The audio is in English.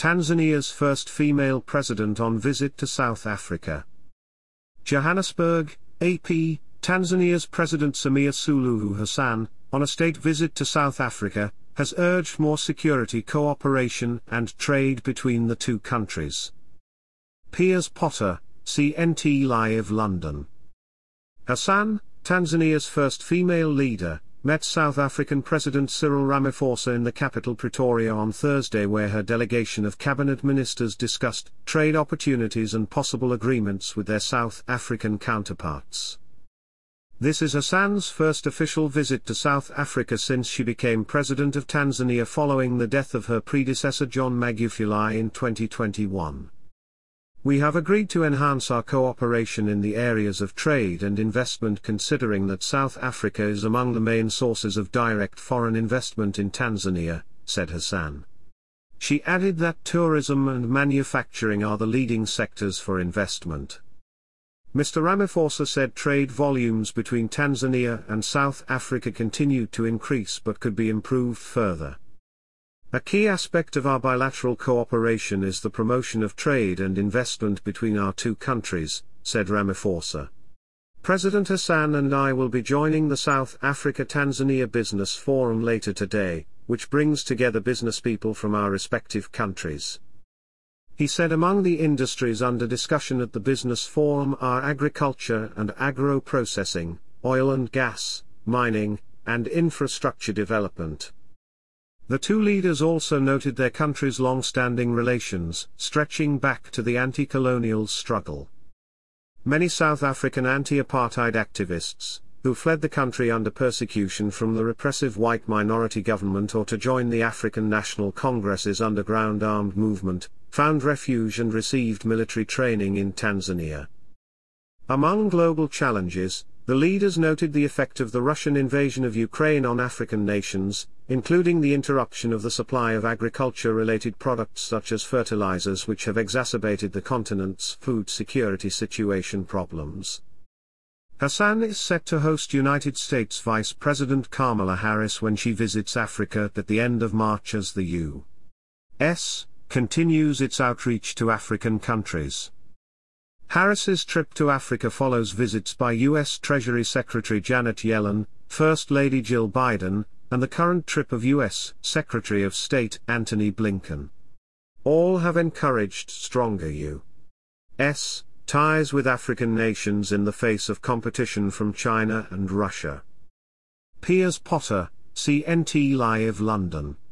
Tanzania's first female president on visit to South Africa. Johannesburg, AP, Tanzania's President Samia Suluhu Hassan, on a state visit to South Africa, has urged more security cooperation and trade between the two countries. Piers Potter, CNT Live London. Hassan, Tanzania's first female leader, met South African President Cyril Ramaphosa in the capital Pretoria on Thursday, where her delegation of cabinet ministers discussed trade opportunities and possible agreements with their South African counterparts. This is Hassan's first official visit to South Africa since she became president of Tanzania following the death of her predecessor John Magufuli in 2021. We have agreed to enhance our cooperation in the areas of trade and investment, considering that South Africa is among the main sources of direct foreign investment in Tanzania, said Hassan. She added that tourism and manufacturing are the leading sectors for investment. Mr. Ramaphosa said trade volumes between Tanzania and South Africa continued to increase but could be improved further. A key aspect of our bilateral cooperation is the promotion of trade and investment between our two countries, said Ramaphosa. President Hassan and I will be joining the South Africa-Tanzania Business Forum later today, which brings together business people from our respective countries. He said among the industries under discussion at the Business Forum are agriculture and agro-processing, oil and gas, mining, and infrastructure development. The two leaders also noted their countries' long-standing relations, stretching back to the anti-colonial struggle. Many South African anti-apartheid activists, who fled the country under persecution from the repressive white minority government or to join the African National Congress's underground armed movement, found refuge and received military training in Tanzania. Among global challenges, the leaders noted the effect of the Russian invasion of Ukraine on African nations, including the interruption of the supply of agriculture-related products such as fertilizers, which have exacerbated the continent's food security situation problems. Hassan is set to host United States Vice President Kamala Harris when she visits Africa at the end of March as the U.S. continues its outreach to African countries. Harris's trip to Africa follows visits by U.S. Treasury Secretary Janet Yellen, First Lady Jill Biden, and the current trip of U.S. Secretary of State Antony Blinken. All have encouraged stronger U.S. ties with African nations in the face of competition from China and Russia. Piers Potter, CNT Live London.